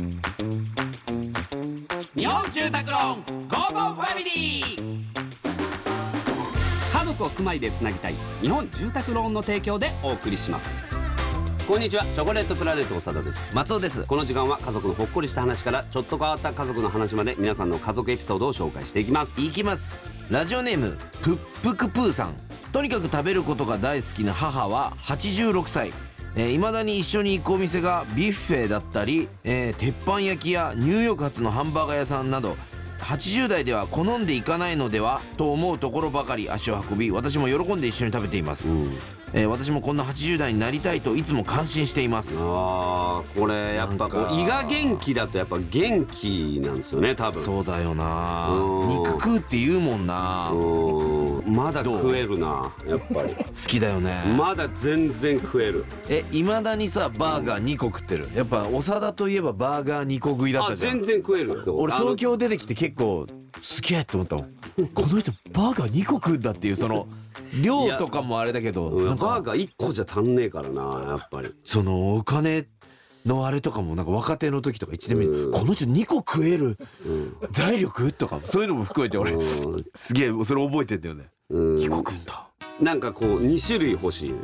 日本住宅ローンゴーゴーファミリー。家族を住まいでつなぎたい日本住宅ローンの提供でお送りします。こんにちは、チョコレートプラネット長田です。 松尾です。 この時間は家族のほっこりした話からちょっと変わった家族の話まで皆さんの家族エピソードを紹介していきます。 いきます。ラジオネームプップクプーさん。とにかく食べることが大好きな母は86歳。未だに一緒に行くお店がビュッフェだったり、鉄板焼きやニューヨーク発のハンバーガー屋さんなど80代では好んでいかないのではと思うところばかり足を運び、私も喜んで一緒に食べています。私もこんな80代になりたいといつも感心しています。 これやっぱこう胃が元気だとやっぱ元気なんですよね、多分。 そうだよな。肉食うって言うもんな。 まだ食えるな、やっぱり好きだよね。 まだ全然食える。 未だにさバーガー2個食ってる。やっぱ長田といえばバーガー2個食いだったじゃん。 全然食える。 俺東京出てきて結構すげえって思ったもんこの人バーガー2個食うんだっていう、その量とかもあれだけどなんかバーガー1個じゃ足んねえからな、やっぱり。 そのお金のあれとかもなんか若手の時とか1年目にこの人2個食える財力とかそういうのも含めて俺すげえそれ覚えてんだよね。2個食うんだ。 なんかこう2種類欲しいね。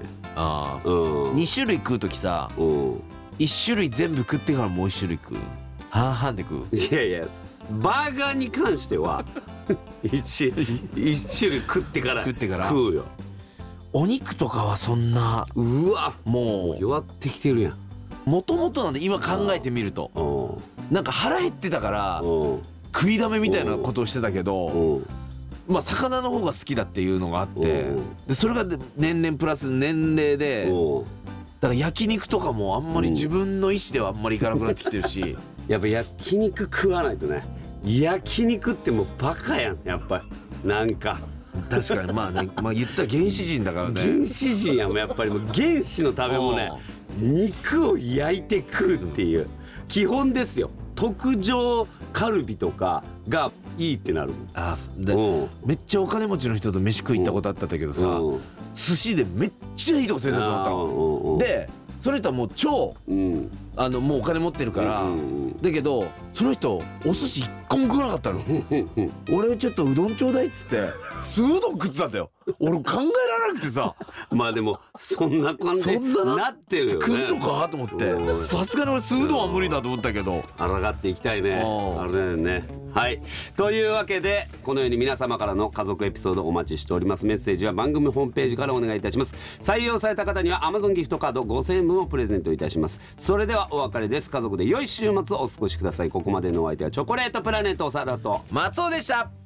2種類食う時さ1種類全部食ってからもう1種類食う。半々で食う。 いやいや、バーガーに関しては一種類食ってから食うよ。 お肉とかはそんな、 うわもう弱ってきてるやん。 もともとなんで今考えてみるとなんか腹減ってたから食いだめみたいなことをしてたけど、まあ魚の方が好きだっていうのがあって、でそれが年々プラス年齢でだから焼肉とかもあんまり自分の意思ではあんまりいかなくなってきてるしやっぱ焼肉食わないとね。焼肉ってもうバカやん、やっぱり。なんか確かにまあね、まあ言ったら原始人だからね。 原始人やもんやっぱり。もう原始の食べ物ね、肉を焼いて食うっていう基本ですよ。特上カルビとかがいいってなるもん。 めっちゃお金持ちの人と飯食い行ったことあったんだけどさ、寿司でめっちゃいいとこ連れてってもらったので、その人はもう超もうお金持ってるからだけど、その人お寿司1個も食わなかったの俺ちょっとうどんちょうだいっつって酢うどん食ってたんだよ。俺考えられなくてさまあでもそんな感じになってるよね。 食んのかと思って、さすがに俺酢うどんは無理だと思ったけど抗っていきたいね。あれだよね。はい、というわけでこのように皆様からの家族エピソードお待ちしております。メッセージは番組ホームページからお願いいたします。採用された方には Amazon ギフトカード5000円分をプレゼントいたします。それではお別れです。家族で良い週末をお過ごしください。ここまでのお相手はチョコレートプラネット長田と松尾でした。